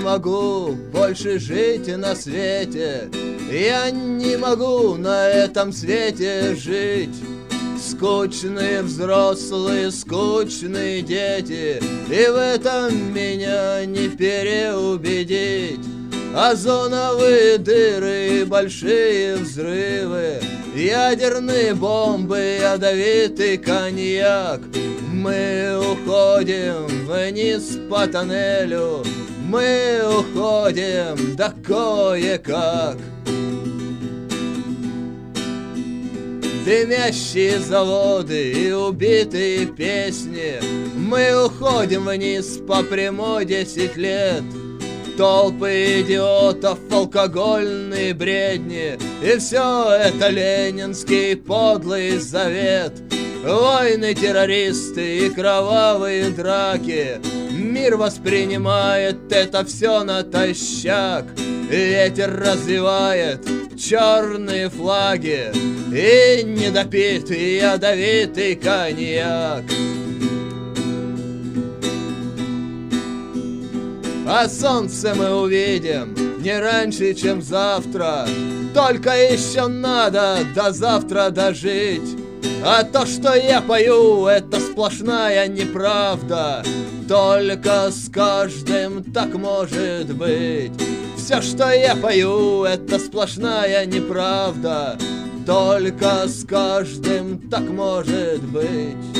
могу больше жить на свете, я не могу на этом свете жить. Скучные взрослые, скучные дети, и в этом меня не переубедить. Озоновые дыры, большие взрывы, ядерные бомбы, ядовитый коньяк. Мы уходим вниз по тоннелю, мы уходим, да кое-как. Дымящие заводы и убитые песни, мы уходим вниз по прямой 10 лет. Толпы идиотов, алкогольные бредни, и все это ленинский подлый завет. Войны, террористы и кровавые драки, мир воспринимает это все натощак. Ветер развивает черные флаги и недопитый ядовитый коньяк. А солнце мы увидим не раньше, чем завтра. Только еще надо до завтра дожить. А то, что я пою, это сплошная неправда. Только с каждым так может быть. Все, что я пою, это сплошная неправда. Только с каждым так может быть.